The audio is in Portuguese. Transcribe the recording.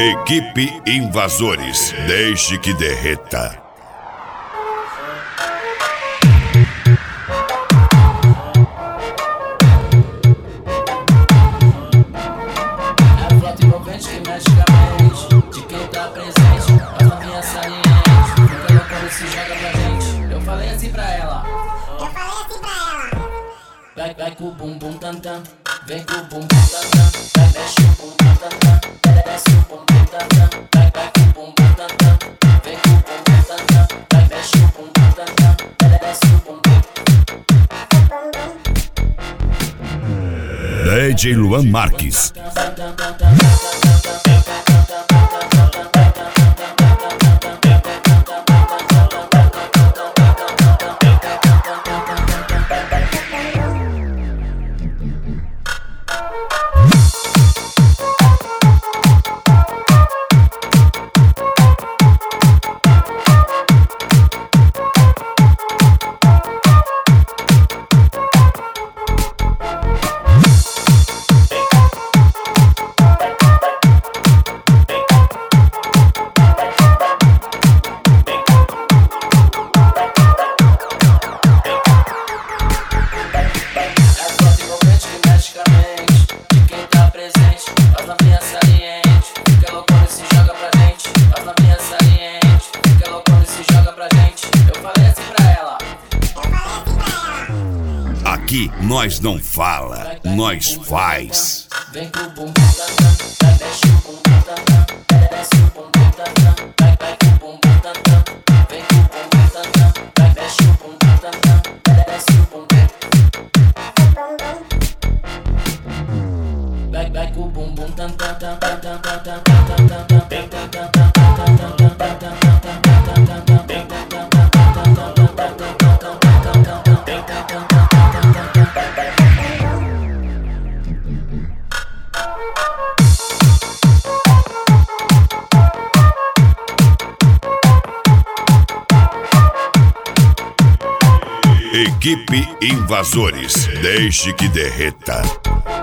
Equipe Invasores, deixe que derreta. É a frota envolvente que mexe com a mente de quem tá presente. As novinhas salientes, fica louca quando se joga pra gente. Eu falei assim pra ela. Vai com o bumbum tantam, vem com o bumbum tantam, vai mexe o bumbum tantam, desce o bumbum tantam, vai com o bumbum tantam, vem com o bumbum tantam, vai mexe o bumbum tantam, desce o bumbum. DJ Luan Marques. Aqui nós não fala, nós faz. Vem com o bumbum tantam, vai mexe o bumbum tantam, desce o bumbum tantam, vai com o bumbum tantam, vem com o bumbum tantam, vai mexe o bumbum tantam, desce o bumbum. Vai com o bumbum tantam, tantam, tantam, tantam, Equipe Invasores, deixe que derreta.